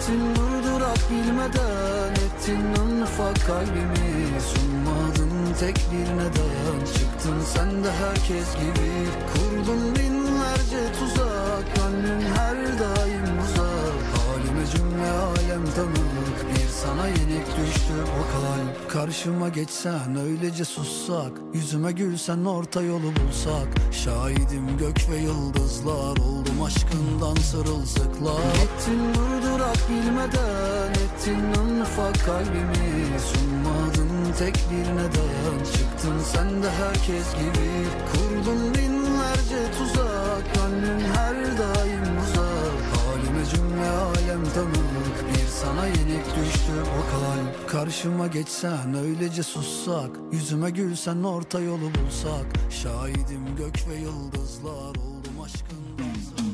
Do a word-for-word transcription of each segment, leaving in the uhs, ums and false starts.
Gittin durdurak bilmeden, ettin en ufak kalbimi. Sunmadın tek bir neden, çıktın sen de herkes gibi. Kurdun binlerce tuzak, gönlün her daim uzak. Halime cümle alem tanık, bir sana yenik düştü bu kalp. Karşıma geçsen öylece sussak, yüzüme gülsen orta yolu bulsak. Şahidim gök ve yıldızlar, oldum aşkından sırılsıklar. Gittin durdurak bilmeden, ettin en ufak kalbimi. Sunmadın tek bir neden, çıktın sen de herkes gibi. Kurdun binlerce tuzak, gönlün her daim uzak. Halime cümle alem tanık, bir sana yenik düştü bu kalp. Karşıma geçsen öylece sussak, yüzüme gülsen orta yolu bulsak. Şahidim gök ve yıldızlar, oldum aşkından sırılsıklar.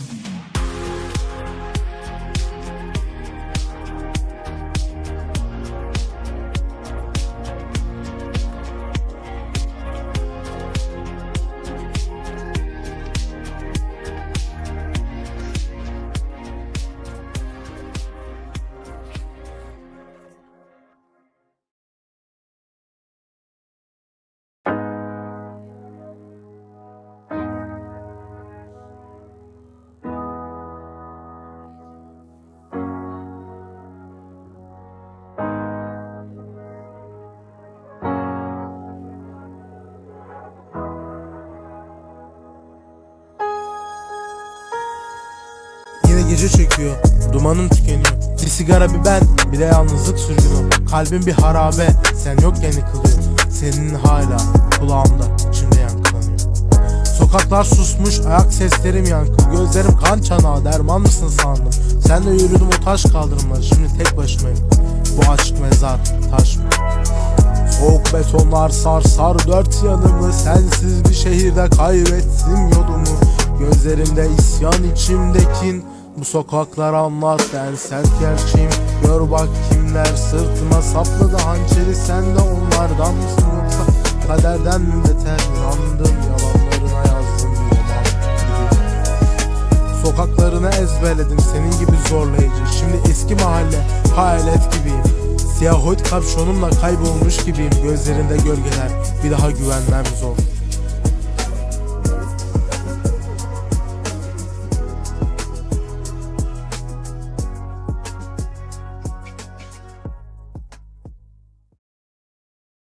Gece çekiyor, dumanım tükeniyor. Bir sigara bir ben, bir de yalnızlık sürgünü. Kalbim bir harabe, sen yokken yıkılıyor. Senin hala kulağımda, içimde yankılanıyor. Sokaklar susmuş, ayak seslerim yankı. Gözlerim kan çanağı, derman mısın sandım. Senle yürüdüm o taş kaldırımları, şimdi tek başımayım. Bu aşk mezar, taş mı? Soğuk betonlar sarsar dört yanımı. Sensiz bir şehirde kaybettim yolumu. Gözlerimde isyan, içimde kin. Bu sokaklar anlat, ben sert gerçeğim. Gör bak kimler sırtıma sapladı hançeri. Sen de onlardan mısın yoksa kaderden mi beter? İnandım yalanlarına, yazdım bir roman gibi. Sokaklarını ezberledim senin gibi zorlayıcı. Şimdi eski mahalle hayalet gibiyim. Siyah hoyt kapşonumla kaybolmuş gibiyim. Gözlerinde gölgeler, bir daha güvenmem zor.